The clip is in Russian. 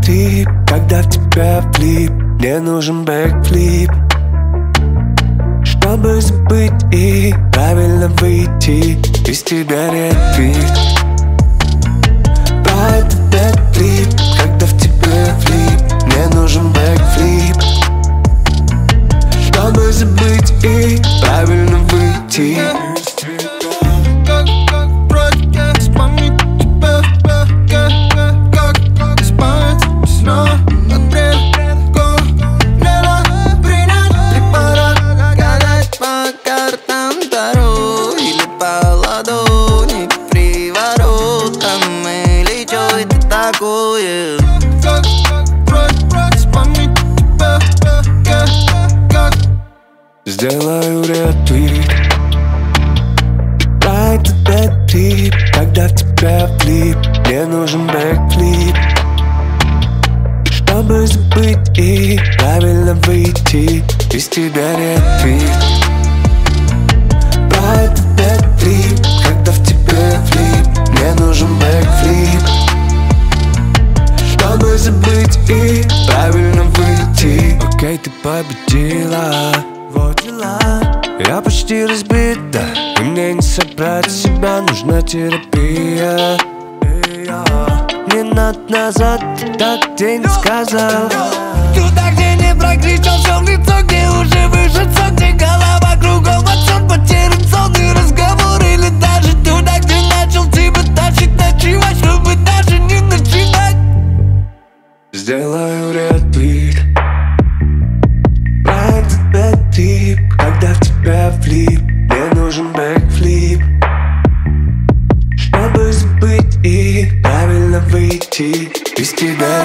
бэк-трип, когда в тебя влип. Мне нужен бэк-флип, чтобы забыть и правильно выйти из тебя ретвит. Да, это бэк-трип, когда в тебя влип. Мне нужен бэк-флип, чтобы забыть и правильно выйти. Сделаю ретвит. Да, это бэк-трип, когда в тебя влип. Мне нужен бэк-флип, чтобы забыть и правильно выйти из тебя ретвит. Да, это бэк-трип, когда в тебя влип. Мне нужен бэк-флип, чтобы забыть и правильно выйти. Окей, ты победила, вот дела. Я почти разбита, и мне не собрать себя, нужна терапия. Не надо назад, ты так день сказал. Туда, где не прокричал все в лицо, где уже вышел сон, где голова кругом отсон, потерян сон и разговор. Или даже туда, где начал тебя тащить, ночевать, чтобы даже не начинать. Сделаю ретвит. Бэк-трип, когда в тебя влип. Мне нужен бэк-флип, чтобы забыть и правильно выйти из тебя